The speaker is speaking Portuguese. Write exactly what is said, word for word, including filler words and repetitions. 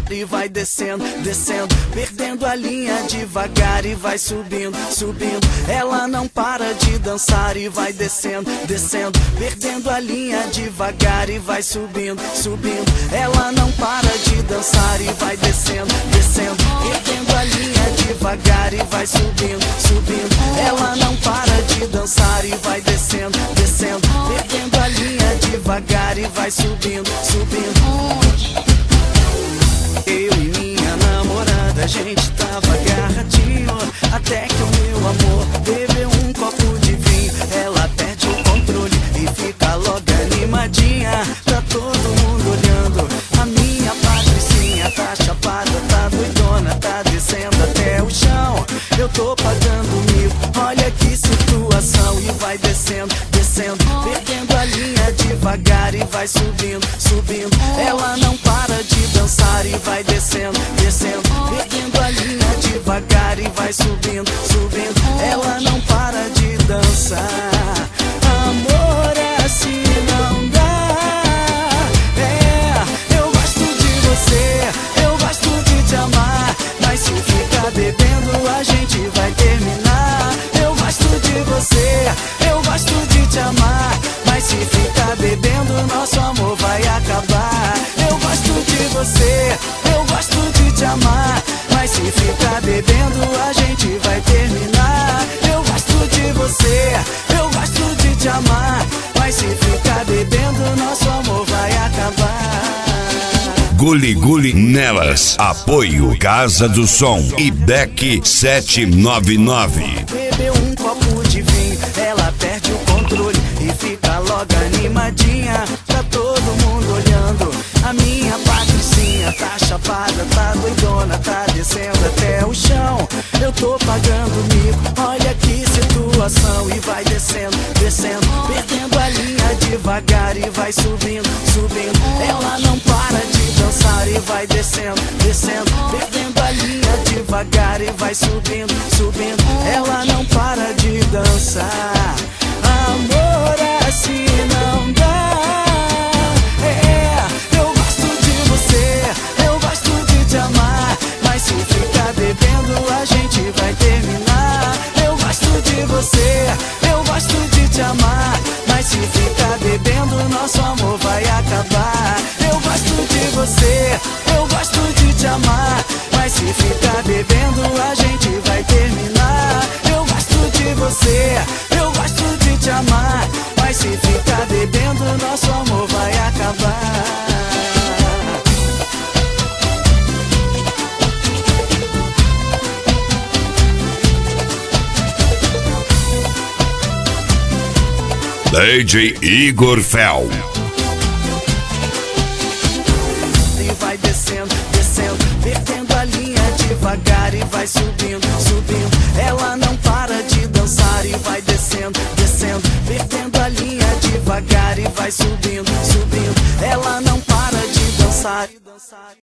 e vai descendo, descendo, perdendo a linha devagar e vai subindo, subindo. Ela não para de dançar e vai descendo, descendo, perdendo a linha devagar e vai subindo, subindo. Ela não para de dançar e vai descendo, descendo, perdendo a linha devagar e vai subindo, subindo. Ela não para de dançar e vai descendo, descendo, perdendo a linha devagar e vai subindo, subindo. Eu e minha namorada, a gente tava agarradinho, até que o meu amor bebeu um copo de vinho. Ela perde o controle e fica logo animadinha. Tá todo mundo olhando, a minha patricinha tá chapada, tá doidona, tá descendo até o chão. Eu tô pagando mico, olha que situação. E vai descendo, descendo, perdendo a linha devagar e vai subindo, subindo. Ela não para de dançar e vai descendo, descendo, perdendo a linha devagar e vai subindo, subindo. Ela não para de dançar. Amor, assim não dá. É, eu gosto de você, eu gosto de te amar, mas se ficar bebendo a gente vai terminar. Eu gosto de você, eu gosto de te amar, mas se ficar bebendo nosso amor vai acabar. Eu gosto de você, eu gosto de te amar, mas se ficar bebendo a gente vai terminar. Eu gosto de você, eu gosto de te amar, mas se ficar bebendo nosso amor vai acabar. Guli Guli nelas. Apoio Casa do Som e Beck sete nove nove. Bebeu um copo de vinho, ela perde o controle e fica logo animadinha. Tá todo mundo olhando, a minha patricinha tá chapada, tá doidona, tá descendo até o chão. Eu tô pagando mico, olha que situação. E vai descendo, descendo, perdendo a linha devagar e vai subindo, subindo. Ela não para de dançar e vai descendo, descendo, perdendo a linha devagar e vai subindo, subindo. Ela não para de dançar. Amor, assim não dá. É, eu gosto de você, eu gosto de te amar, mas se ficar bebendo a gente vai terminar. Eu gosto de você, eu gosto de te amar, mas se ficar bebendo nosso amor vai acabar. Eu gosto de você, eu gosto de te amar, mas se ficar bebendo a gente vai terminar. Eu gosto de você, eu gosto de te amar, mas se ficar bebendo nosso amor vai acabar. D J Igor Fel. E vai descendo, descendo, perdendo a linha devagar e vai subindo, subindo. Ela não para de dançar e vai descendo, descendo, perdendo a linha devagar e vai subindo, subindo. Ela não para de dançar.